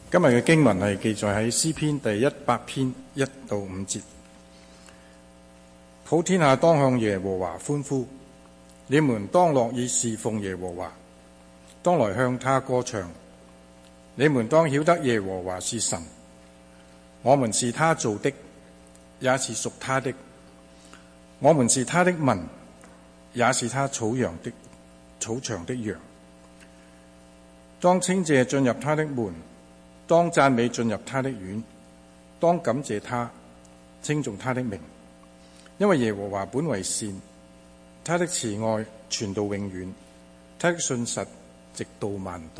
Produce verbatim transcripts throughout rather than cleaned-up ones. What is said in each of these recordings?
今日嘅經文係記載喺詩篇第一百篇一到五節。普天下當向耶和華歡呼，你們當樂意侍奉耶和華，當來向他歌唱。你們當曉得耶和華是神，我們是他造的，也是屬他的。我們是他的民，也是他草羊的草場的羊。當稱謝進入他的門，當讚美進入他的院，當感謝他，稱頌他的名。因為耶和華本為善，他的慈愛傳到永遠，他的信實直到萬代。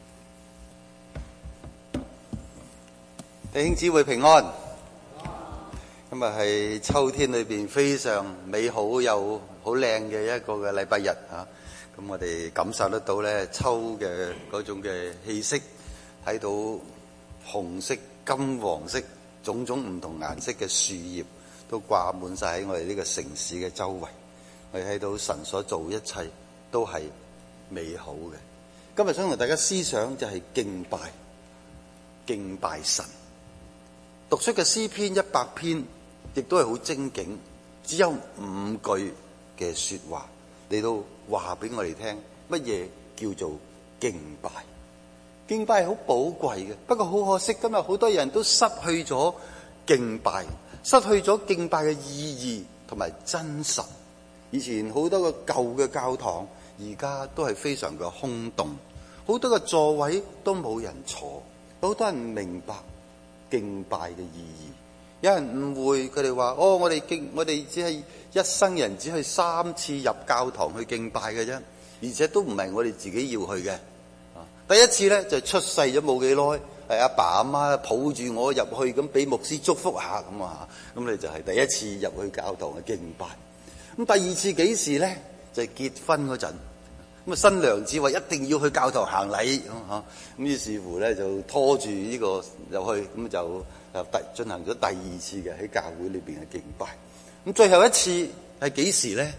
弟兄姊妹平安。今日係秋天裏邊非常美好又好靚嘅一個嘅禮拜日啊！咁我哋感受得到咧秋嘅嗰種嘅氣息，睇到紅色、金黃色種種唔同顏色嘅樹葉都掛滿晒喺我哋呢個城市嘅周圍。我哋睇到神所做一切都係美好嘅。今日想同大家思想就係敬拜，敬拜神。讀出嘅詩篇一百篇，亦都係好精警，只有五句嘅說話嚟到話俾我哋聽，乜嘢叫做敬拜？敬拜係好寶貴嘅，不過好可惜，今日好多人都失去咗敬拜，失去咗敬拜嘅意義同埋真實。以前好多個舊嘅教堂，而家都係非常嘅空洞，好多嘅座位都冇人坐，好多人唔明白敬拜嘅意義。有人誤會佢哋話：哦，我哋敬，我哋只係一生人只去三次入教堂去敬拜嘅啫，而且都唔係我哋自己要去嘅。第一次咧就出世咗冇幾耐，係阿爸阿媽抱住我入去，咁俾牧師祝福下咁啊，咁你就係第一次入去教堂嘅敬拜。咁第二次幾時咧？就係結婚嗰陣，咁啊新娘子話一定要去教堂行禮咁嚇，咁於是乎咧就拖住呢個入去，咁就誒第進行咗第二次嘅喺教會裏邊嘅敬拜。咁最後一次係幾時咧？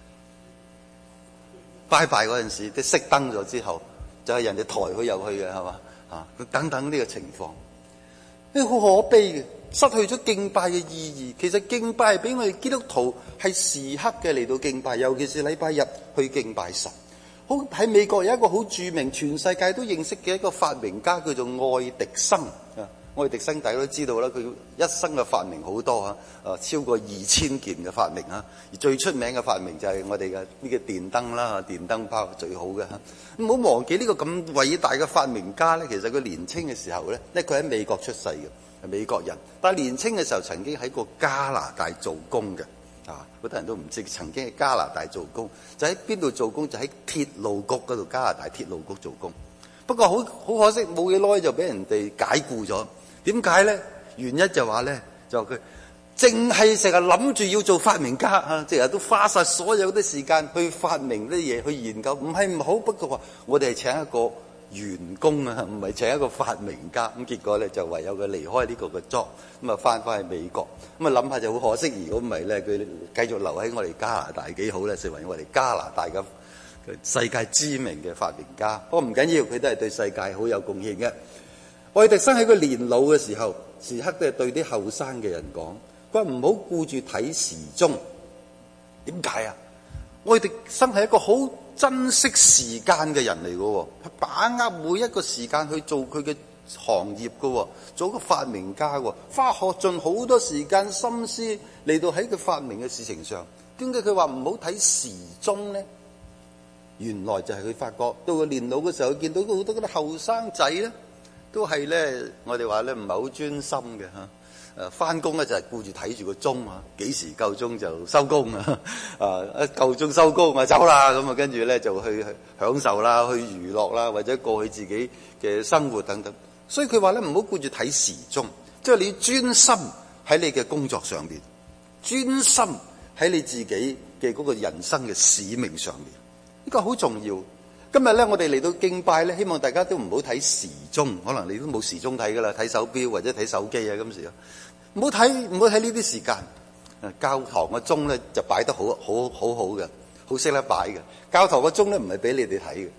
拜拜嗰陣時，啲熄燈咗之後，就係人哋抬佢入去嘅係嘛啊？等等呢個情況，呢好可悲嘅，失去咗敬拜嘅意義。其實敬拜係俾我哋基督徒係時刻嘅嚟到敬拜，尤其是禮拜日去敬拜神。好，喺美國有一個好著名、全世界都認識嘅一個發明家，叫做愛迪生啊。愛迪生大家都知道啦，佢一生嘅發明好多啊，誒超過二千件嘅發明啊。而最出名嘅發明就係我哋嘅呢個電燈啦，電燈泡最好嘅嚇。唔好忘記呢個咁偉大嘅發明家咧，其實佢年青嘅時候咧，咧佢喺美國出世嘅，係美國人，但係年青嘅時候曾經喺個加拿大做工嘅。啊！好多人都唔知，曾經喺加拿大做工，就喺邊度做工？就喺鐵路局嗰度，加拿大鐵路局做工。不過好好可惜，冇幾耐就俾人哋解僱咗。點解咧？原因就話咧，就佢淨係成日諗住要做發明家啊，成日都花晒所有啲時間去發明啲嘢，去研究。唔係唔好，不過話我哋係請一個員工啊，唔係請一個發明家。咁結果咧就唯有佢離開呢個嘅 job，咁啊翻返去美國。咁啊諗下就好可惜，如果唔係咧，佢繼續留喺我哋加拿大幾好咧，成為我哋加拿大嘅世界知名嘅發明家。不過唔緊要，佢都係對世界好有貢獻嘅。愛迪生喺佢年老嘅時候，時刻都係對啲後生嘅人講：佢話唔好顧住睇時鐘。點解啊？愛迪生係一個好珍惜時間嘅人嚟嘅，佢把握每一個時間去做佢嘅行業嘅，做一個發明家，花學盡好多時間心思嚟到喺佢發明嘅事情上。點解佢話唔好睇時鐘咧？原來就係佢發覺到佢年老嘅時候，見到好多嗰啲後生仔咧，都係咧，我哋話咧唔係好專心嘅吓。誒翻工咧就係顧住睇住個鐘啊，幾時夠鐘就收工啊！啊一夠鐘收工啊走啦，咁啊跟住咧就去享受啦，去娛樂啦，或者過去自己嘅生活等等。所以佢話咧唔好顧住睇時鐘，即係你要專心喺你嘅工作上面，專心喺你自己嘅嗰個人生嘅使命上面，呢個好重要。今日咧我哋嚟到敬拜咧，希望大家都唔好睇時鐘，可能你都冇時鐘睇噶啦，睇手錶或者睇手機啊，今時唔好睇，唔好睇呢啲時間。教堂嘅鐘咧就擺得好好好好嘅，好識得擺嘅。教堂嘅鐘咧唔係俾你哋睇嘅，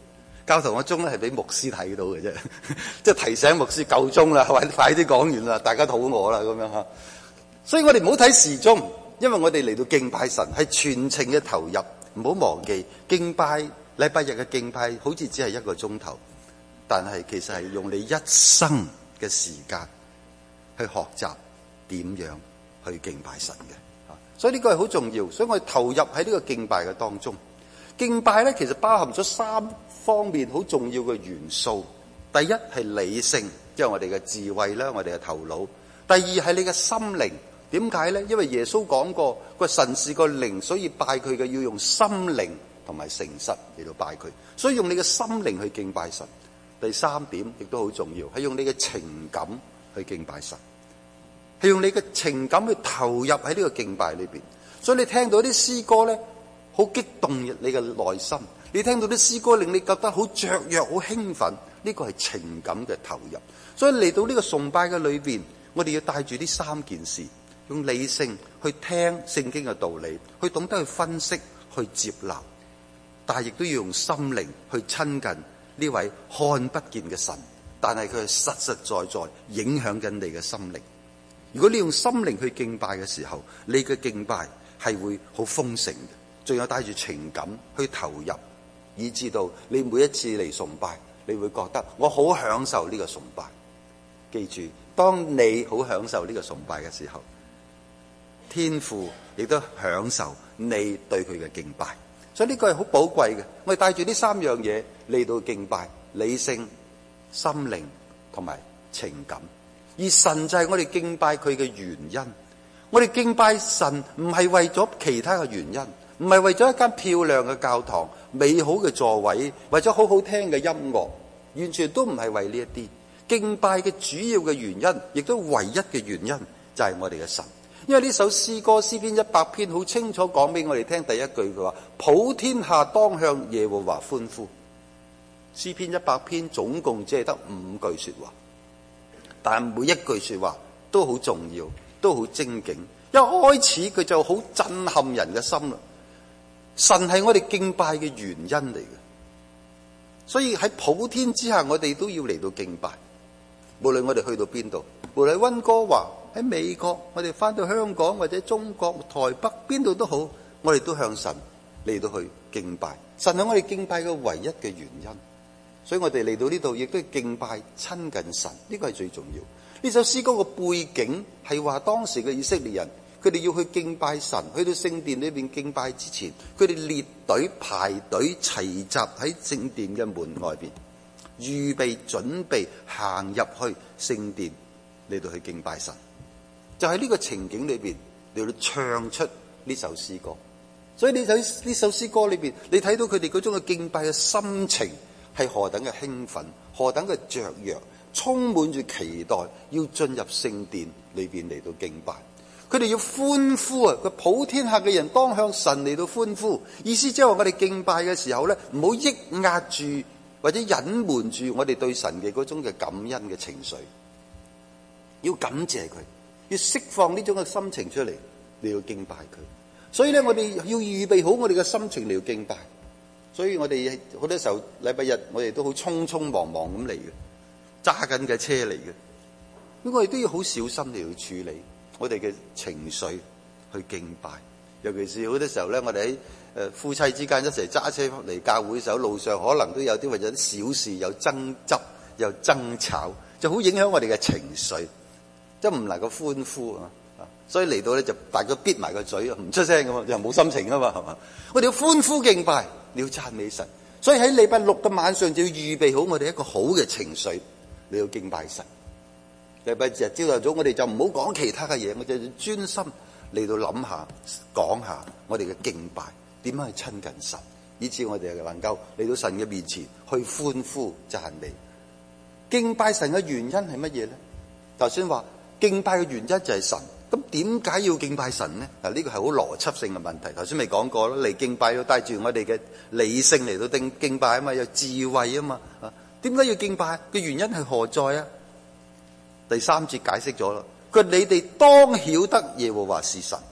教堂個鐘咧係俾牧師睇到嘅啫，即係提醒牧師夠鐘啦，快快啲講完啦，大家肚餓啦咁樣吓。所以我哋唔好睇時鐘，因為我哋嚟到敬拜神係全程嘅投入，唔好忘記敬拜禮拜日嘅敬拜好似只係一個鐘頭，但係其實係用你一生嘅時間去學習點樣去敬拜神嘅。所以呢個係好重要，所以我哋投入喺呢個敬拜嘅當中。敬拜咧其實包含咗三方面好重要嘅元素。第一係理性，即係我哋嘅智慧啦，我哋嘅頭腦。第二係你嘅心靈。點解咧？因為耶穌講過，個神是個靈，所以拜佢嘅要用心靈同埋誠實嚟到拜佢，所以用你嘅心靈去敬拜神。第三點亦都好重要，係用你嘅情感去敬拜神，係用你嘅情感去投入喺呢個敬拜裏邊。所以你聽到啲詩歌咧，好激動你嘅內心；你聽到啲詩歌令你覺得好雀躍、好興奮，呢個係情感嘅投入。所以嚟到呢個崇拜嘅裏邊，我哋要帶住呢三件事。用理性去聽聖經嘅道理，去懂得去分析、去接納，但係亦都要用心靈去親近呢位看不見嘅神，但係佢係實實在在影響緊你嘅心靈。如果你用心靈去敬拜嘅時候，你嘅敬拜係會好豐盛嘅，仲有帶住情感去投入，以至到你每一次嚟崇拜，你會覺得我好享受呢個崇拜。記住，當你好享受呢個崇拜嘅時候，天父亦都享受你對佢嘅敬拜，所以呢個係好寶貴嘅。我哋帶住呢三樣嘢嚟到敬拜：理性、心靈同埋情感。而神就係我哋敬拜佢嘅原因。我哋敬拜神唔係為咗其他嘅原因，唔係為咗一間漂亮嘅教堂、美好嘅座位，為咗好好聽嘅音樂，完全都唔係為呢一啲。敬拜嘅主要嘅原因，亦都唯一嘅原因，就係我哋嘅神。因為呢首詩歌詩篇一百篇好清楚講俾我哋聽，第一句佢話：普天下當向耶和華歡呼。詩篇一百篇總共只係得五句說話，但每一句說話都好重要，都好精警。一開始佢就好震撼人嘅心啦。神係我哋敬拜嘅原因嚟嘅，所以喺普天之下，我哋都要嚟到敬拜。無論我哋去到邊度，無論溫哥華、喺美國，我哋翻到香港或者中國台北邊度都好，我哋都向神嚟到去敬拜。神係我哋敬拜嘅唯一嘅原因，所以我哋嚟到呢度亦都係敬拜親近神，呢個係最重要。呢首詩歌嘅背景係話當時嘅以色列人，佢哋要去敬拜神，去到聖殿裏邊敬拜之前，佢哋列隊排隊齊集喺聖殿嘅門外邊，預備準備行入去聖殿嚟到去敬拜神。就喺呢個情景裏邊嚟到唱出呢首詩歌。所以你睇呢首詩歌裏邊，你睇到佢哋嗰種嘅敬拜嘅心情係何等嘅興奮，何等嘅雀躍，充滿住期待要進入聖殿裏邊嚟到敬拜。佢哋要歡呼啊！佢普天下嘅人當向神嚟到歡呼，意思即係話我哋敬拜嘅時候咧，唔好抑壓住或者隱瞞住我哋對神嘅嗰種嘅感恩嘅情緒，要感謝佢，要釋放呢種嘅心情出嚟，你要敬拜佢。所以咧，我哋要預備好我哋嘅心情嚟到敬拜。所以我哋好多時候禮拜日我哋都好匆匆忙忙咁嚟嘅，揸緊嘅車嚟嘅。咁我哋都要好小心嚟到處理我哋嘅情緒去敬拜。尤其是好多時候咧，我哋喺誒夫妻之間一齊揸車嚟教會嘅時候，路上可能都有啲為咗啲小事有爭執、有爭吵，就好影響我哋嘅情緒，即係唔能夠歡呼啊！所以嚟到咧就大家閉埋個嘴，唔出聲噶嘛，又冇心情啊嘛，係嘛？我哋要歡呼敬拜，你要讚美神。所以喺禮拜六嘅晚上就要預備好我哋一個好嘅情緒，你要敬拜神。禮拜日朝頭早我哋就唔好講其他嘅嘢，我哋就專心嚟到諗下、講下我哋嘅敬拜點樣去親近神，以致我哋能夠嚟到神嘅面前去歡呼讚美。敬拜神嘅原因係乜嘢咧？頭先話敬拜嘅原因就係神。咁點解要敬拜神呢？嗱，呢個係好邏輯性嘅問題。頭先未講過啦，嚟敬拜要帶住我哋嘅理性嚟到敬敬拜啊嘛，有智慧啊嘛。啊，點解要敬拜嘅原因係何在啊？第三節解釋咗啦，佢話你哋當曉得耶和華是神。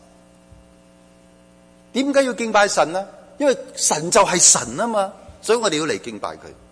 點解要敬拜神啊？因為神就係神啊嘛，所以我哋要嚟敬拜佢。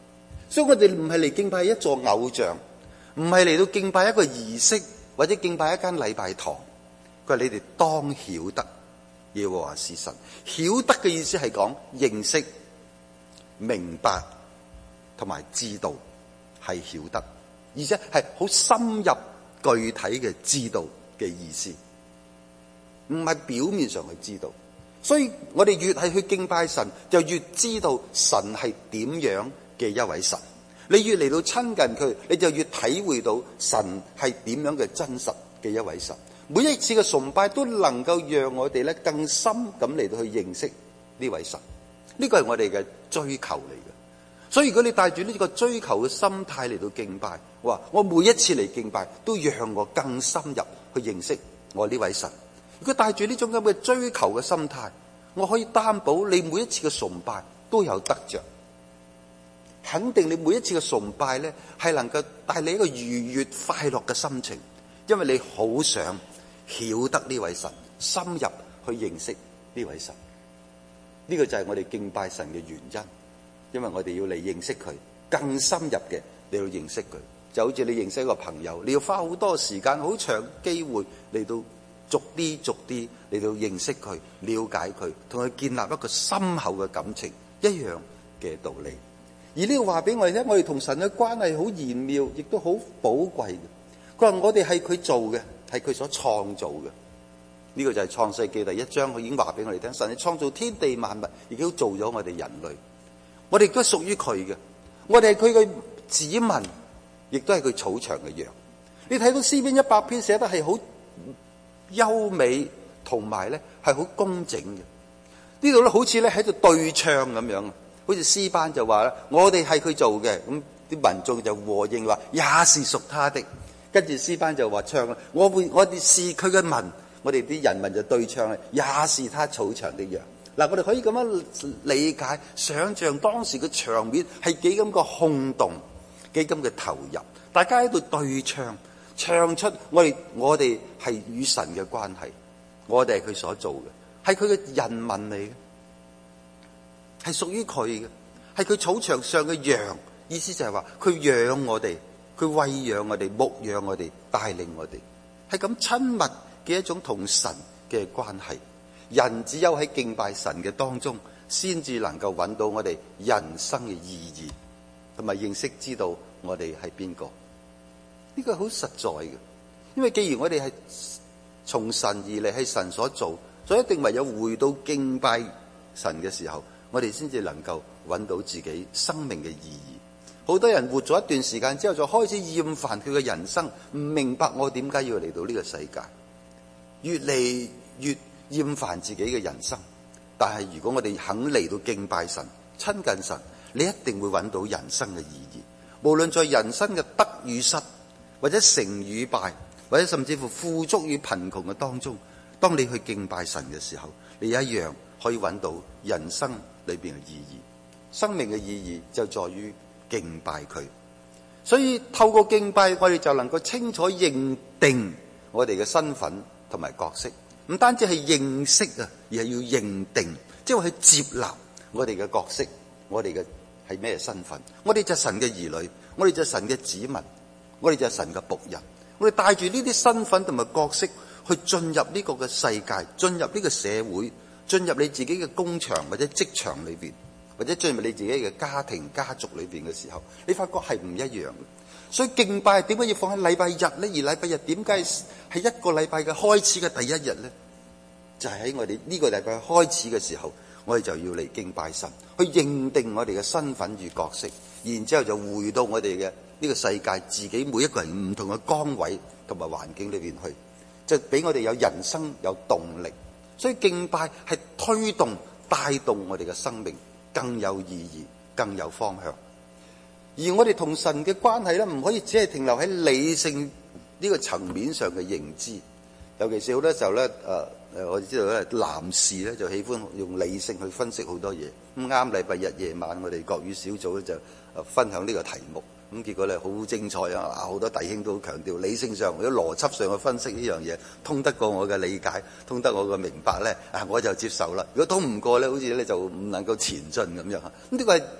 所以我哋唔係嚟敬拜一座偶像，唔係嚟到敬拜一個儀式，或者敬拜一間禮拜堂。佢話你哋當曉得耶和華是神。曉得嘅意思係講認識、明白同埋知道，係曉得，而且係好深入具體嘅知道嘅意思，唔係表面上去知道。所以我哋越係去敬拜神，就越知道神係點樣嘅一位神。你越嚟到親近佢，你就越體會到神係點樣嘅真實嘅一位神。每一次嘅崇拜都能夠讓我哋咧更深咁嚟到去認識呢位神。呢個係我哋嘅追求嚟嘅。所以如果你帶住呢個追求嘅心態嚟到敬拜，話我每一次嚟敬拜都讓我更深入去認識我呢位神。如果帶住呢種咁嘅追求嘅心態，我可以擔保你每一次嘅崇拜都有得着。肯定你每一次嘅崇拜咧，係能夠帶你一個愉悅快樂嘅心情，因為你好想曉得呢位神，深入去認識呢位神。呢個就係我哋敬拜神嘅原因，因為我哋要嚟認識佢，更深入嘅你要認識佢。就好似你認識一個朋友，你要花好多時間、好長機會嚟到逐啲逐啲嚟到認識佢、了解佢，同佢建立一個深厚嘅感情一樣嘅道理。而呢個話俾我哋聽，我哋同神嘅關係好玄妙，亦都好寶貴嘅。佢話我哋係佢做嘅，係佢所創造嘅。呢個就係創世記第一章，佢已經話俾我哋聽，神係創造天地萬物，亦都做咗我哋人類。我哋都係屬於佢嘅，我哋係佢嘅子民，亦都係佢草場嘅羊。你睇到詩篇一百篇寫得係好優美，同埋咧係好工整嘅。呢度咧好似咧喺度對唱咁樣，好似詩班就話啦，我哋係佢做嘅，咁啲民眾就和應話也是屬他的。跟住詩班就話唱啦，我會我哋是佢嘅民，我哋啲人民就對唱啦，也是他草場的羊。嗱，我哋可以咁樣理解，想象當時嘅場面係幾咁個轟動，幾咁嘅投入，大家喺度對唱，唱出我哋我哋係與神嘅關係，我哋係佢所做嘅，係佢嘅人民嚟嘅，係屬於佢嘅，係佢草場上嘅羊。意思就係話佢養我哋，佢餵養我哋，牧養我哋，帶領我哋，係咁親密嘅一種同神嘅關係。人只有喺敬拜神嘅當中，先至能夠揾到我哋人生嘅意義，同埋認識知道我哋係邊個。呢個係好實在嘅，因為既然我哋係從神而嚟，係神所做，所以一定唯有回到敬拜神嘅時候，我哋先至能夠揾到自己生命嘅意義。好多人活咗一段時間之後，就開始厭煩佢嘅人生，唔明白我點解要嚟到呢個世界，越嚟越厭煩自己嘅人生。但係如果我哋肯嚟到敬拜神、親近神，你一定會揾到人生嘅意義。無論在人生嘅得與失，或者成與敗，或者甚至乎富足與貧窮嘅當中，當你去敬拜神嘅時候，你一樣可以揾到人生裏邊嘅意義。生命嘅意義就在於敬拜佢。所以透過敬拜，我哋就能夠清楚認定我哋嘅身份同埋角色。唔單止係認識啊，而係要認定，即係話去接納我哋嘅角色，我哋嘅係咩身份？我哋就係神嘅兒女，我哋就係神嘅子民，我哋就係神嘅僕人。我哋帶住呢啲身份同埋角色去進入呢個嘅世界，進入呢個社會，進入你自己嘅工場或者職場裏邊，或者進入你自己嘅家庭家族裏邊嘅時候，你發覺係唔一樣嘅。所以敬拜點解要放喺禮拜日呢？而禮拜日點解係一個禮拜嘅開始嘅第一日呢？就係喺我哋呢個禮拜開始嘅時候，我哋就要嚟敬拜神，去認定我哋嘅身份與角色，然之後就回到我哋嘅呢個世界，自己每一個人唔同嘅崗位同埋環境裏邊去，就俾我哋有人生有動力。所以敬拜係推動帶動我哋嘅生命更有意義、更有方向。而我哋同神嘅關係咧，唔可以只係停留喺理性呢個層面上嘅認知。尤其是好多時候咧，誒、呃、我哋知道咧，男士咧就喜歡用理性去分析好多嘢。咁啱禮拜日夜晚，我哋國語小組咧就誒分享呢個題目。咁結果咧好精彩啊！好多弟兄都強調理性上或者邏輯上去分析呢樣嘢，通得過我嘅理解，通得我嘅明白咧，啊我就接受啦。如果通唔過咧，好似咧就唔能夠前進咁樣嚇。咁呢個係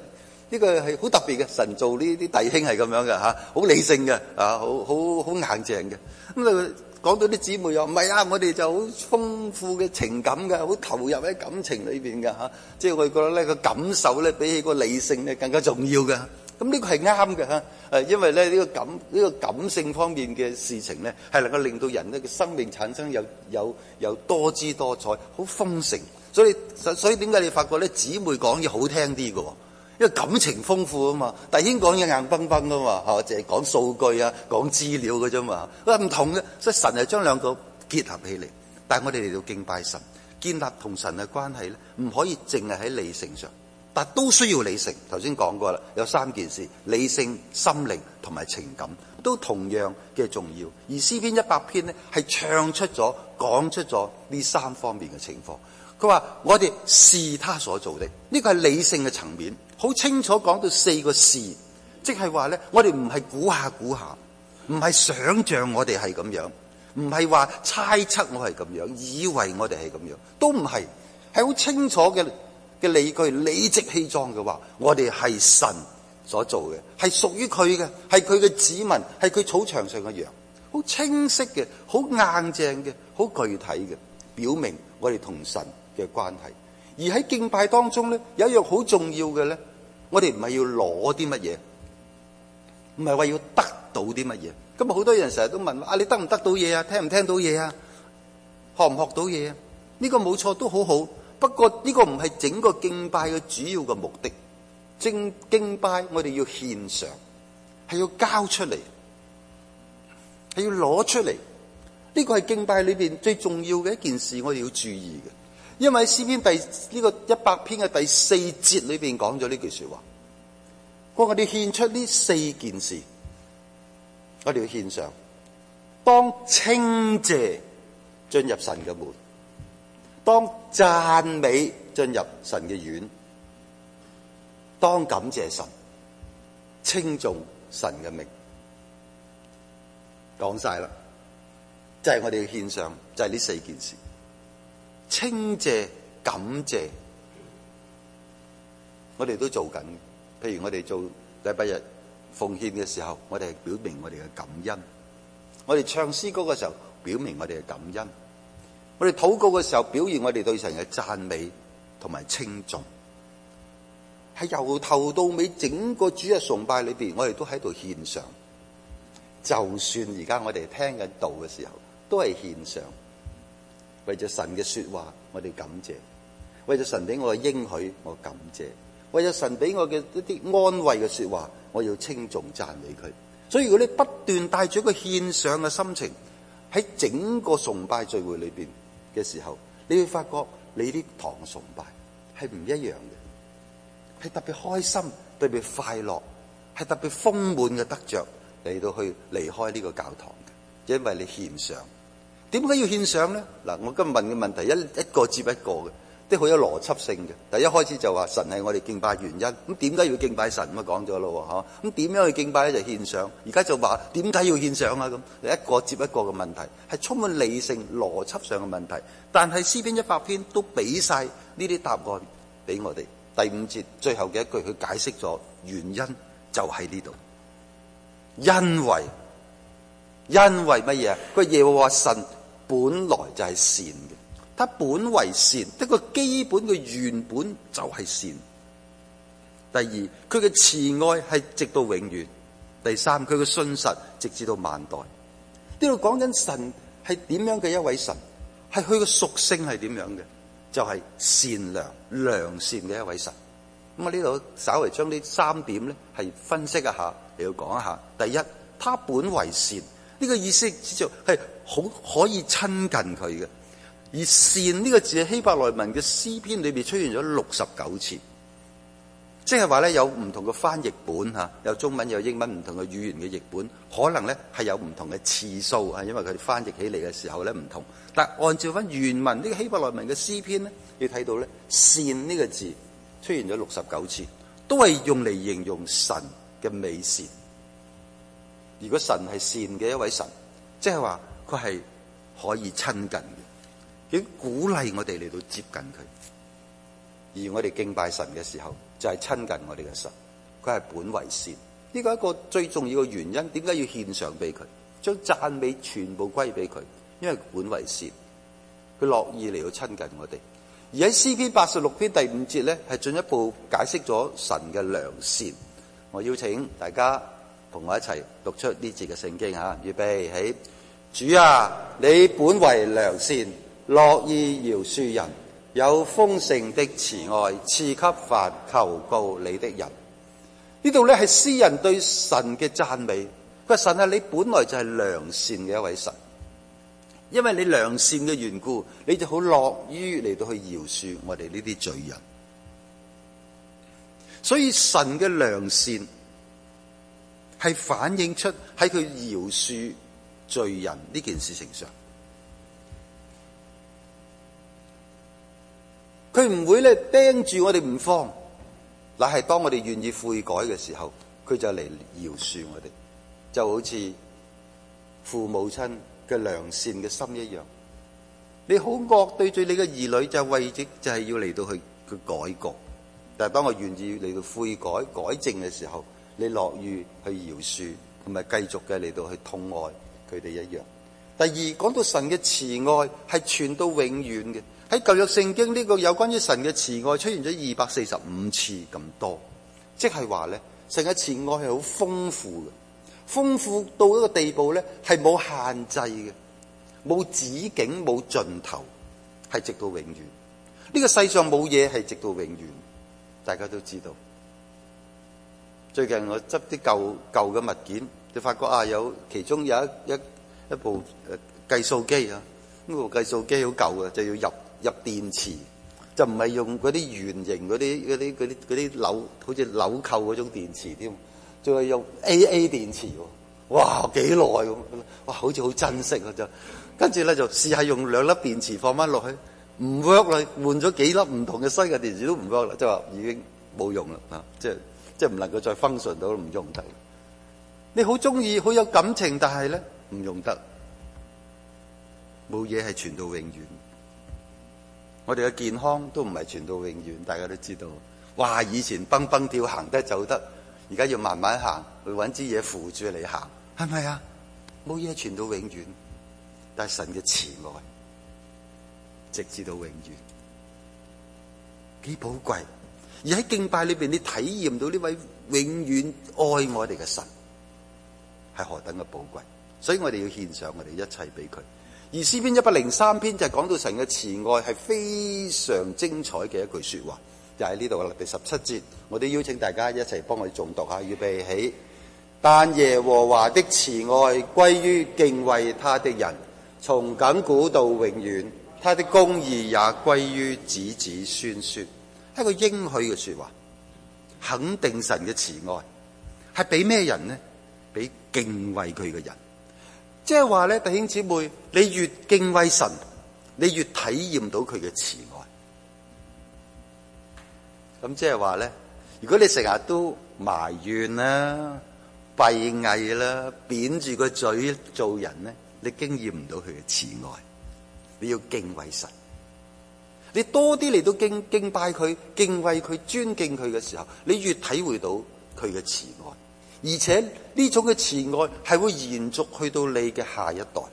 呢個係好特別嘅，神做呢啲弟兄係咁樣嘅嚇，好理性嘅啊，好好好硬淨嘅。咁啊講到啲姊妹又唔係啊，我哋就好豐富嘅情感嘅，好投入喺感情裏邊嘅嚇，即係我哋覺得咧個感受咧比起個理性咧更加重要嘅。咁呢個係啱嘅嚇，誒，因為咧呢個感呢個感性方面嘅事情咧，係能夠令到人咧嘅生命產生有有有多姿多彩，好豐盛。所以所以點解你發覺咧姊妹講嘢好聽啲嘅？因為感情豐富啊嘛，弟兄講嘢硬崩崩啊嘛，係嘛，淨係講數據啊，講資料嘅啫嘛，佢唔同嘅。所以神係將兩個結合起嚟，但係我哋嚟到敬拜神，建立同神嘅關係咧，唔可以淨係喺理性上，但都需要理性。頭先講過啦，有三件事：理性、心靈同埋情感，都同樣嘅重要。而詩篇一百篇咧，係唱出咗、講出咗呢三方面嘅情況。佢話我哋是他所做的，呢個係理性嘅層面，好清楚講到四個是，即係話咧，我哋唔係估下估下，唔係想象我哋係咁樣，唔係話猜測我係咁樣，以為我哋係咁樣，都唔係，係好清楚嘅嘅理據，理直氣壯嘅話，我哋係神所做嘅，係屬於佢嘅，係佢嘅子民，係佢草場上嘅羊，好清晰嘅，好硬淨嘅，好具體嘅，表明我哋同神嘅關係。而喺敬拜當中咧，有一樣好重要嘅咧，我哋唔係要攞啲乜嘢，唔係話要得到啲乜嘢。咁啊，好多人成日都問啊，你得唔得到嘢啊？聽唔聽到嘢啊？學唔學到嘢啊？呢個冇錯，都好好。不過呢個唔係整個敬拜嘅主要嘅目的。正敬拜我哋要獻上，係要交出嚟，係要攞出嚟。呢個係敬拜裏邊最重要嘅一件事，我哋要注意嘅。因為詩篇第呢個一百篇嘅第四節裏邊講咗呢句說話，我哋獻出呢四件事，我哋要獻上。當稱謝進入神嘅門，當讚美進入神嘅院，當感謝神，稱頌神嘅名。講晒啦，就係我哋要獻上，就係呢四件事。稱謝、感謝，我哋都做緊。譬如我哋做禮拜日奉獻嘅時候，我哋係表明我哋嘅感恩；我哋唱詩歌嘅時候，表明我哋嘅感恩；我哋禱告嘅時候，表現我哋對神嘅讚美同埋稱頌。係由頭到尾整個主日崇拜裏邊，我哋都喺度獻上。就算而家我哋聽緊道嘅時候，都係獻上。為咗神嘅說話，我哋感謝；為咗神俾我嘅應許，我感謝；為咗神俾我嘅一啲安慰嘅說話，我要稱頌讚美佢。所以如果你不斷帶住一個獻上嘅心情喺整個崇拜聚會裏邊嘅時候，你會發覺你啲堂崇拜係唔一樣嘅，係特別開心、特別快樂、係特別豐滿嘅得着嚟到去離開呢個教堂嘅，因為你獻上。點解要獻上咧？嗱，我今日問嘅問題一一個接一個嘅，都好有邏輯性嘅。第一開始就話神係我哋敬拜原因，咁點解要敬拜神？咁啊講咗咯，嗬。咁點樣去敬拜咧？就獻上。而家就話點解要獻上啊？咁一個接一個嘅問題，係充滿理性邏輯上嘅問題。但係詩篇一百篇都俾晒呢啲答案俾我哋。第五節最後嘅一句，佢解釋咗原因就喺呢度，因為因為乜嘢？佢耶和華神本來就係善嘅，他本為善，一個基本嘅原本就係善。第二，佢嘅慈愛係直到永遠。第三，佢嘅信實直至到萬代。呢度講緊神係點樣嘅一位神，係佢嘅屬性係點樣嘅，就係、是、善良良善嘅一位神。咁啊呢度稍微將呢三點咧係分析一下，你要講一下。第一，他本為善。呢個意思就係好可以親近佢嘅，而善呢個字喺希伯來文嘅詩篇裏邊出現咗六十九次，即係話咧有唔同嘅翻譯本吓，有中文有英文唔同嘅語言嘅譯本，可能咧係有唔同嘅次數啊，因為佢哋翻譯起嚟嘅時候咧唔同。但係按照翻原文呢個希伯來文嘅詩篇咧，你睇到咧善呢個字出現咗六十九次，都係用嚟形容神嘅美善。如果神係善嘅一位神，即係話佢係可以親近嘅，亦鼓勵我哋嚟到接近佢。而我哋敬拜神嘅時候，就係親近我哋嘅神， 佢係本為善。呢個係一個最重要嘅原因，點解要獻上俾佢，將讚美全部歸俾佢？因為本為善，佢樂意嚟到親近我哋。而喺詩篇八十六篇第五節咧，係進一步解釋咗神嘅良善。我邀請大家同我一齊讀出呢節嘅聖經吓，預備起。主啊，你本為良善，樂意饒恕人，有豐盛的慈愛，賜給凡求告你的人。呢度咧係詩人對神嘅讚美。佢話神啊，你本來就係良善嘅一位神，因為你良善嘅緣故，你就好樂於嚟到去饒恕我哋呢啲罪人。所以神嘅良善係反映出喺佢饒恕罪人呢件事情上，佢唔會咧盯住我哋唔放，乃係當我哋願意悔改嘅時候，佢就嚟饒恕我哋，就好似父母親嘅良善嘅心一樣。你好惡對住你嘅兒女，就為咗就係要嚟到去去改過，但係當我願意嚟到悔改改正嘅時候，你樂於去饒恕，同埋繼續嘅嚟到去痛愛佢哋一樣。第二，講到神嘅慈愛係傳到永遠嘅。喺舊約聖經呢個有關於神嘅慈愛出現咗二百四十五次咁多，即係話咧，神嘅慈愛係好豐富嘅，豐富到一個地步咧係冇限制嘅，冇止境冇盡頭，係直到永遠。呢個世上冇嘢係直到永遠，大家都知道。最近我執啲舊舊嘅物件，就發覺啊，有其中有一一一部誒計數機啊，呢部計數機好舊嘅，就要入入電池，就唔係用嗰啲圓形嗰啲嗰啲嗰啲嗰啲扭，好似紐扣嗰種電池添，仲係用 A A 電池喎。哇，幾耐咁，哇，好似好珍惜啊！就跟住咧就試下用兩粒電池放翻落去，唔 work 啦，換咗幾粒唔同嘅新嘅電池都唔 work 啦，即係話已經冇用啦啊！即係即係唔能夠再 function 到，唔用得。你好中意，好有感情，但係咧唔用得，冇嘢係傳到永遠。我哋嘅健康都唔係傳到永遠，大家都知道。哇！以前蹦蹦跳行得走得，而家要慢慢行，去揾支嘢扶住你行，係咪啊？冇嘢傳到永遠，但係神嘅慈愛直至到永遠，幾寶貴。而喺敬拜裏邊，你體驗到呢位永遠愛我哋嘅神係何等嘅寶貴，所以我哋要獻上我哋一切俾佢。而詩篇一百零三篇就係講到神嘅慈愛係非常精彩嘅一句說話，就喺呢度啦。第十七節，我哋邀請大家一齊幫我哋誦讀下，預備起。但耶和華的慈愛歸於敬畏他的人，從亙古到永遠，他的公義也歸於子子孫孫。係一個應許嘅說話，肯定神嘅慈愛係俾咩人呢？俾敬畏佢嘅人。即係話咧，弟兄姊妹，你越敬畏神，你越體驗到佢嘅慈愛。咁即係話咧，如果你成日都埋怨啦、閉翳啦、扁住個嘴做人咧，你經驗唔到佢嘅慈愛。你要敬畏神，你多啲嚟到敬敬拜佢、敬畏佢、尊敬佢嘅時候，你越體會到佢嘅慈愛。而且呢種嘅慈愛係會延續去到你嘅下一代。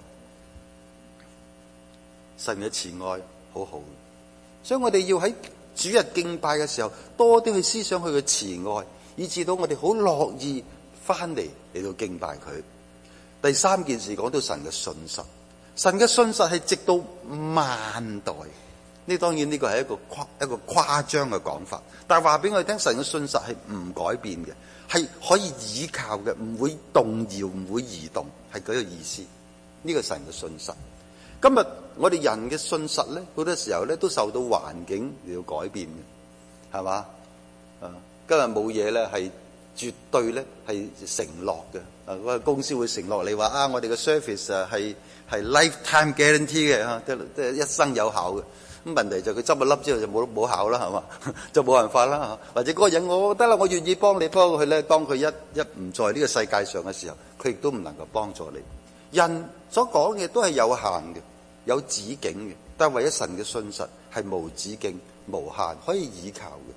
神嘅慈愛好好，所以我哋要喺主日敬拜嘅時候多啲去思想佢嘅慈愛，以至到我哋好樂意翻嚟嚟到敬拜佢。第三件事講到神嘅信實，神嘅信實係直到萬代。呢當然呢個係一個誇一個誇張嘅講法，但係話俾我哋聽，神嘅信實係唔改變嘅，係可以倚靠嘅，唔會動搖，唔會移動，係嗰個意思。呢個神嘅信實。今日我哋人嘅信實咧，好多時候咧都受到環境嚟到改變嘅，係嘛？啊，今日冇嘢咧係絕對咧係承諾嘅。啊，嗰個公司會承諾你話啊，我哋嘅 service 啊係係 lifetime guarantee 嘅嚇，即係即係一生有效嘅。咁問題就佢執咗粒之後就冇冇效啦，係嘛？就冇辦法啦。或者嗰個人我得啦，我願意幫你，幫佢咧，當佢一一唔在呢個世界上嘅時候，佢亦都唔能夠幫助你。人所講嘅都係有限嘅，有止境嘅，但係唯一神嘅信實係無止境、無限，可以倚靠嘅。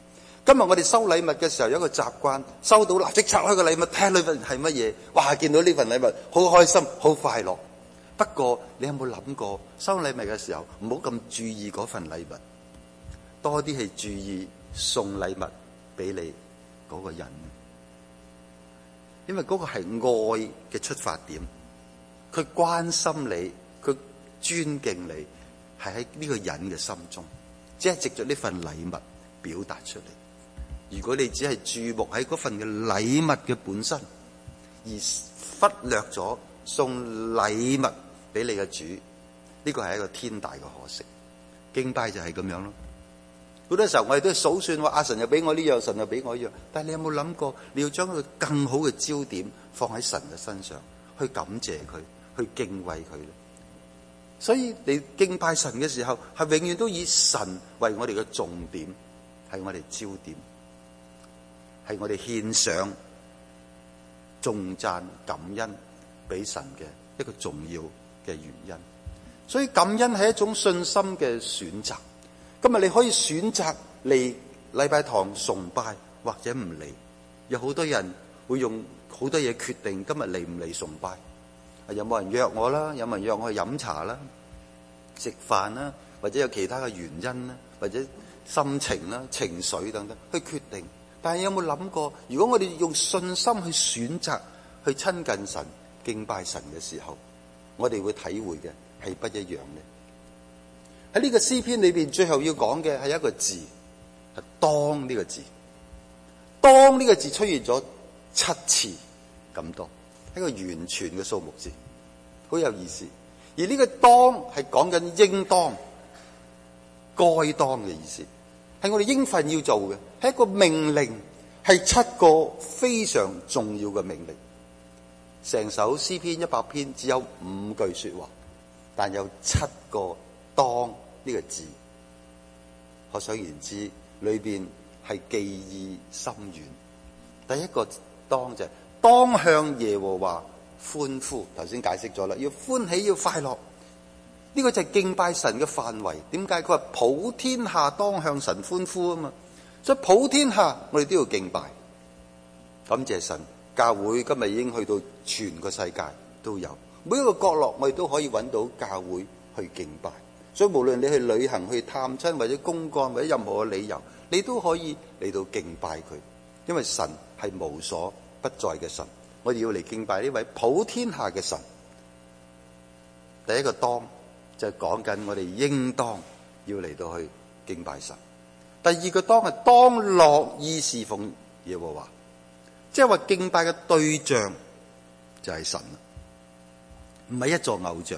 今日我哋收禮物嘅時候有一個習慣，收到立即拆開個禮物，睇下禮物係乜嘢。哇！見到呢份禮物好開心，好快樂。不過你有冇諗過收禮物嘅時候唔好咁注意嗰份禮物，多啲係注意送禮物俾你嗰個人，因為嗰個係愛嘅出發點，佢關心你，佢尊敬你，係喺呢個人嘅心中，只係藉着呢份禮物表達出嚟。如果你只係注目喺嗰份嘅禮物嘅本身，而忽略咗送禮物俾你嘅主，呢個係一個天大嘅可惜。敬拜就係咁樣咯。好多時候我哋都數算話，阿神又俾我呢樣，神又俾我呢樣，但係你有冇諗過，你要將佢更好嘅焦點放喺神嘅身上，去感謝佢，去敬畏佢咧？所以你敬拜神嘅時候，係永遠都以神為我哋嘅重點，係我哋焦點，係我哋獻上頌讚感恩俾神嘅一個重要嘅原因。所以感恩係一種信心嘅選擇。今日你可以選擇嚟禮拜堂崇拜，或者唔嚟。有好多人會用好多嘢決定今日嚟唔嚟崇拜。有冇人約我啦？有冇人約我去飲茶啦、食飯啦，或者有其他嘅原因啦，或者心情啦、情緒等等去決定。但係有冇諗過，如果我哋用信心去選擇去親近神、敬拜神嘅時候，我哋會體會嘅係不一樣呢？喺呢個詩篇裏邊，最後要講嘅係一個字，係當呢個字。當呢個字出現咗七次咁多，係一個完全嘅數目字，好有意思。而呢個當係講緊應當、該當嘅意思，係我哋應份要做嘅，係一個命令，係七個非常重要嘅命令。成首詩篇一百篇只有五句說話，但有七個當呢個字，可想而知裏邊係記憶深遠。第一個當就係、是、當向耶和華歡呼，頭先解釋咗啦，要歡喜要快樂，呢、這個就係敬拜神嘅範圍。點解佢話普天下當向神歡呼啊嘛？所以普天下我哋都要敬拜，感謝神。教會今日已經去到全個世界都有，每一個角落我哋都可以揾到教會去敬拜。所以無論你去旅行、去探親或者公幹或者任何嘅理由，你都可以嚟到敬拜佢，因為神係無所不在嘅神。我哋要嚟敬拜呢位普天下嘅神。第一個當就係講緊我哋應當要嚟到去敬拜神。第二個當係當樂意侍奉耶和華，即係話敬拜嘅對象就係神，唔係一座偶像，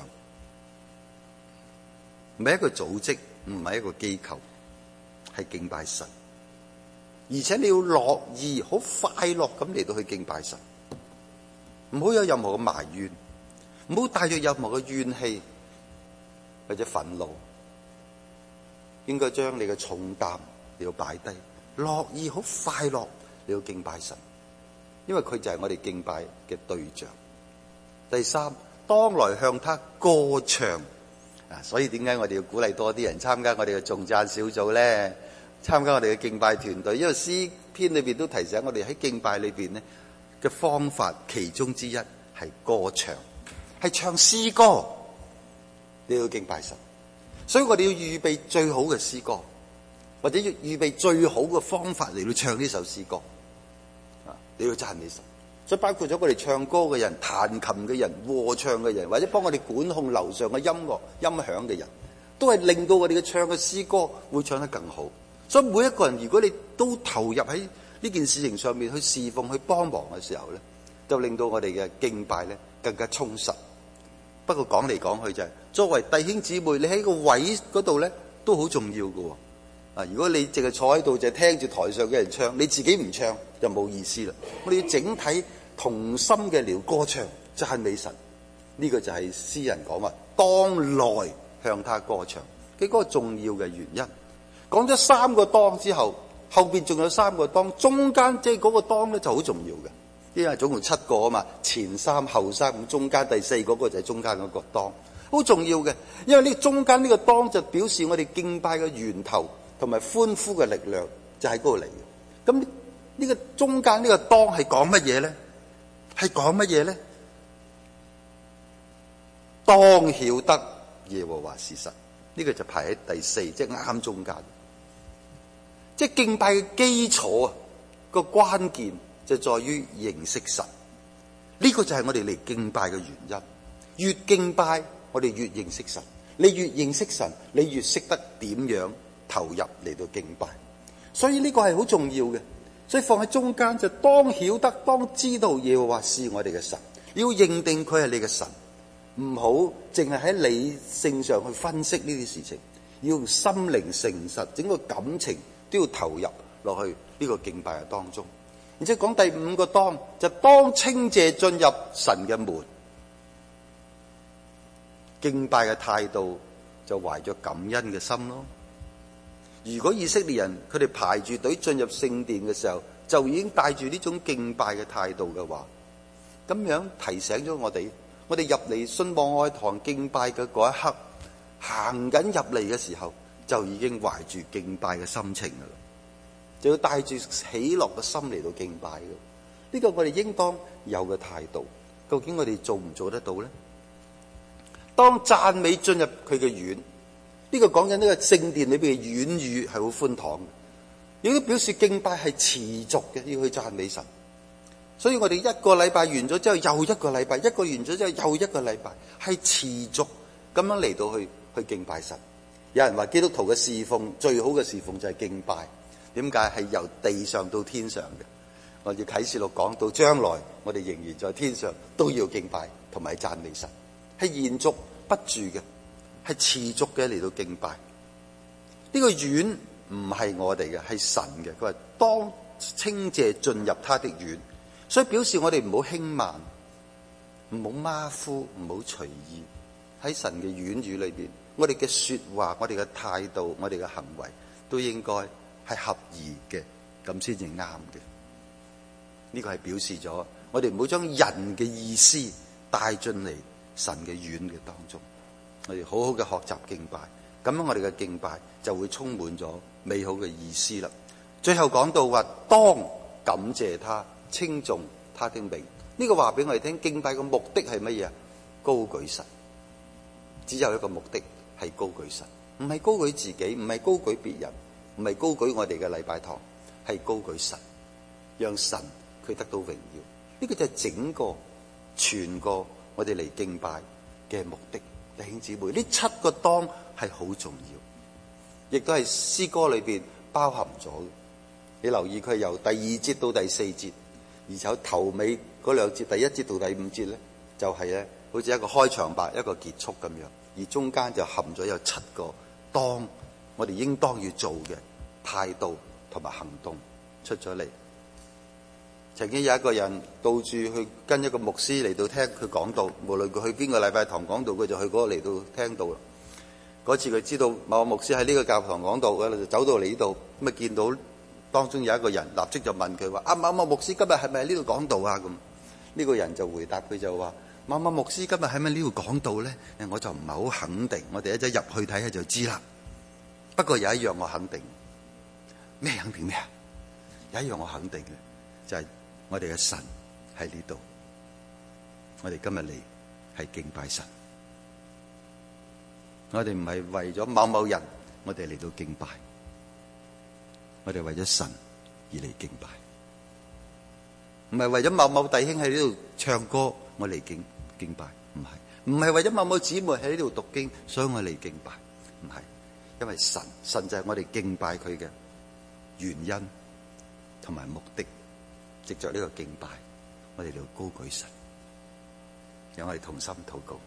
唔係一個組織，唔係一個機構，係敬拜神。而且你要樂意好快樂咁嚟到去敬拜神，唔好有任何嘅埋怨，唔好帶住任何嘅怨氣或者憤怒，應該將你嘅重擔你要擺低，樂意好快樂你要敬拜神，因為佢就係我哋敬拜嘅對象。第三，當來向他歌唱啊！所以點解我哋要鼓勵多啲人參加我哋嘅頌讚小組咧？參加我哋嘅敬拜團隊，因為詩篇裏邊都提醒我哋喺敬拜裏邊咧嘅方法，其中之一係歌唱，係唱詩歌。你要敬拜神，所以我哋要預備最好嘅詩歌，或者要預備最好嘅方法嚟到唱呢首詩歌。啊，你要讚美神。所以包括咗我哋唱歌嘅人、彈琴嘅人、和唱嘅人，或者幫我哋管控樓上嘅音樂、音響嘅人，都係令到我哋嘅唱嘅詩歌會唱得更好。所以每一個人，如果你都投入喺呢件事情上面去侍奉、去幫忙嘅時候咧，就令到我哋嘅敬拜咧更加充實。不過講嚟講去就係、是，作為弟兄姊妹，你喺個位嗰度咧都好重要㗎。啊，如果你淨係坐喺度就聽住台上嘅人唱，你自己唔唱就冇意思啦。我哋要整體同心嘅嚟歌唱讚美神，呢、這個就係詩人講話當來向他歌唱嘅嗰個重要嘅原因。講咗三個當之後，後邊仲有三個當，中間即係嗰個當咧就好重要嘅，因為總共七個啊嘛，前三後三，咁中間第四嗰個就係中間嗰個當，好重要嘅。因為呢中間呢個當就表示我哋敬拜嘅源頭同埋歡呼嘅力量就喺嗰度嚟嘅。 咁呢個中間呢個當係講乜嘢咧？係講乜嘢咧？當曉得耶和華是神，呢個就排喺第四，即係啱中間。即係敬拜嘅基礎啊，個關鍵就在於認識神。呢個就係我哋嚟敬拜嘅原因。越敬拜，我哋越認識神。你越認識神，你越識得點樣投入嚟到敬拜。所以呢個係好重要嘅。所以放喺中間就當曉得，當知道耶和華是我哋嘅神。你要認定佢係你嘅神，唔好淨係喺理性上去分析呢啲事情，要用心靈誠實，整個感情都要投入落去呢個敬拜嘅當中。然之後講第五個當，就當稱謝進入神嘅門。敬拜嘅態度就懷着感恩嘅心咯。如果以色列人佢哋排住隊進入聖殿嘅時候，就已經帶住呢種敬拜嘅態度嘅話，咁樣提醒咗我哋，我哋入嚟信望愛堂敬拜嘅嗰一刻，行緊入嚟嘅時候，就已經懷住敬拜嘅心情噶啦，就要帶住喜樂嘅心嚟到敬拜嘅。呢個我哋應當有嘅態度，究竟我哋做唔做得到咧？當讚美進入佢嘅院，呢個講緊呢個聖殿裏邊嘅院宇係好寬敞嘅，亦都表示敬拜係持續嘅，要去讚美神。所以我哋一個禮拜完咗之後，又一個禮拜，一個完咗之後，又一個禮拜，係持續咁樣嚟到去去敬拜神。有人話基督徒嘅侍奉最好嘅侍奉就係敬拜，點解？係由地上到天上嘅。我哋啟示錄講到將來，我哋仍然在天上都要敬拜同埋讚美神，係延續不住嘅，係持續嘅嚟到敬拜。呢個院唔係我哋嘅，係神嘅。佢話當稱謝進入他的院，所以表示我哋唔好輕慢，唔好馬虎，唔好隨意。喺神嘅院宇裏邊，我哋嘅說話，我哋嘅態度，我哋嘅行為都應該係合宜嘅，咁先至啱嘅。呢個係表示咗我哋唔好將人嘅意思帶進嚟神嘅院嘅當中。我哋好好嘅學習敬拜，咁樣我哋嘅敬拜就會充滿咗美好嘅意思啦。最後講到話，當感謝他，稱頌他的名。呢個話俾我哋聽，敬拜嘅目的係乜嘢？高舉神。只有一個目的係高舉神，唔係高舉自己，唔係高舉別人，唔係高舉我哋嘅禮拜堂，係高舉神，讓神佢得到榮耀。呢個就係整個全個我哋嚟敬拜嘅目的。弟兄姊妹，呢七個當係好重要，亦都係詩歌裏邊包含咗嘅。你留意佢由第二節到第四節，而且頭尾嗰兩節，第一節到第五節咧，就係咧好似一個開場白，一個結束咁樣，而中間就含咗有七個當我哋應當要做嘅態度同埋行動出咗嚟。曾經有一個人到處去跟一個牧師嚟到聽佢講道，無論佢去邊個禮拜堂講道，佢就去嗰個嚟到聽道啦。嗰次佢知道某個牧師喺呢個教堂講道，佢就走到嚟呢度，咁啊見到當中有一個人，立即就問佢話：啊某某牧師今日係咪喺呢度講道啊？咁呢個人就回答佢就話：某某牧師今日喺咪呢度講道咧？誒，我就唔係好肯定，我哋一陣入去睇下就知啦。不過有一樣我肯定，咩肯定咩啊？有一樣我肯定嘅就係、是。我哋嘅神喺呢度，我哋今日嚟係敬拜神。我哋唔係為咗某某人，我哋嚟到敬拜，我哋為咗神而嚟敬拜，唔係為咗某某弟兄喺呢度唱歌，我嚟敬敬拜，唔係，唔係為咗某某姊妹喺呢度讀經，所以我嚟敬拜，唔係，因為神，神就係我哋敬拜佢嘅原因同埋目的。藉着呢個敬拜，我哋嚟高舉神，讓我哋同心禱告。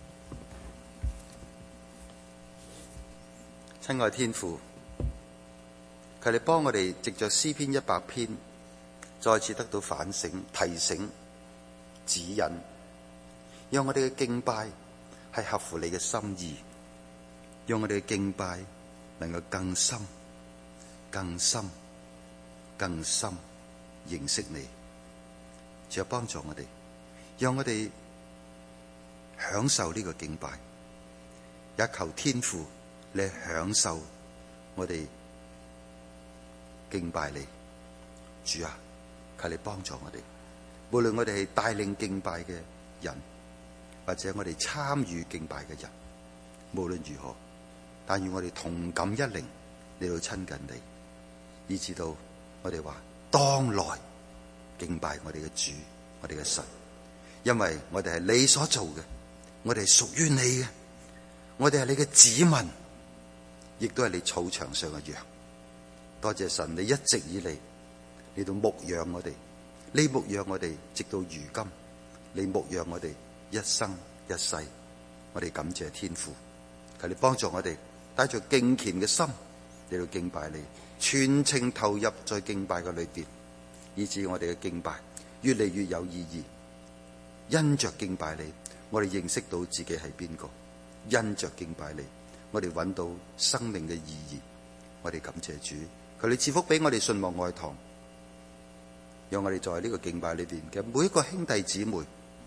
親愛天父，求你幫我哋藉着詩篇一百篇，再次得到反省、提醒、指引，讓我哋嘅敬拜係合乎你嘅心意，讓我哋嘅敬拜能夠更深、更深、更深認識你，只有幫助我哋，讓我哋享受呢個敬拜，也求天父你享受我哋敬拜你， 主啊，求你幫助我哋，無論我哋係帶領敬拜嘅人，或者我哋參與敬拜嘅人，無論如何，但願我哋同感一靈嚟到親近你，以至到我哋話當來敬拜我哋嘅主，我哋嘅神，因為我哋係你所做嘅，我哋係屬於你嘅，我哋係你嘅子民，亦都係你草場上嘅羊。多謝神，你一直以嚟嚟到牧養我哋，你牧養我哋直到如今，你牧養我哋一生一世，我哋感謝天父，求你幫助我哋帶着敬虔嘅心嚟到敬拜你，全情投入在敬拜嘅裏邊，以致我哋嘅敬拜越嚟越有意義。因着敬拜你，我哋認識到自己係邊個；因着敬拜你，我哋揾到生命嘅意義。我哋感謝主，求你賜福俾我哋信望愛堂，讓我哋在呢個敬拜裏邊嘅每一個兄弟姊妹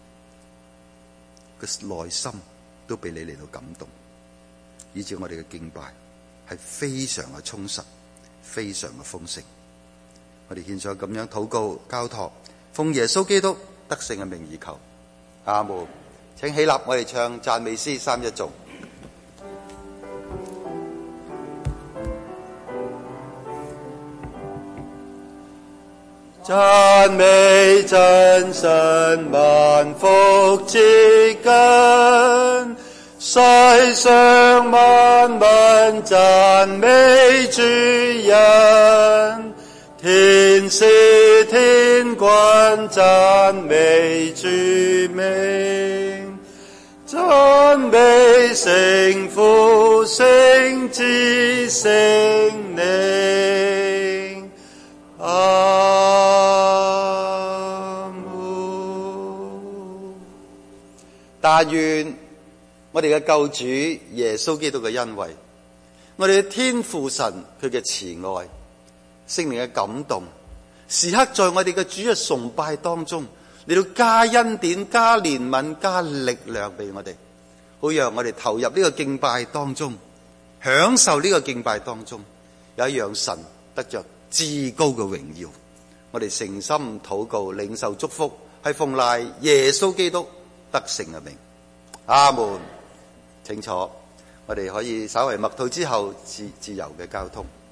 嘅內心都俾你嚟到感動，以致我哋嘅敬拜係非常嘅充實，非常嘅豐盛。我哋獻上咁樣禱告交託，奉耶穌基督得勝嘅名而求，阿門。請起立，我哋唱讚美詩三一頌。讚美真神萬福之根，世上萬民讚美主人，天使天君讚美主名，讚美聖父聖子聖靈，阿門。但願我哋嘅救主耶穌基督嘅恩惠，我哋嘅天父神佢嘅慈愛，聖靈嘅感動，時刻在我哋嘅主日崇拜當中嚟到加恩典、加憐憫、加力量俾我哋，好讓我哋投入呢個敬拜當中，享受呢個敬拜當中，也讓神得着至高嘅榮耀。我哋誠心禱告，領受祝福，係奉賴耶穌基督得勝嘅名，阿門。請坐，我哋可以稍為默禱之後自自由嘅交通。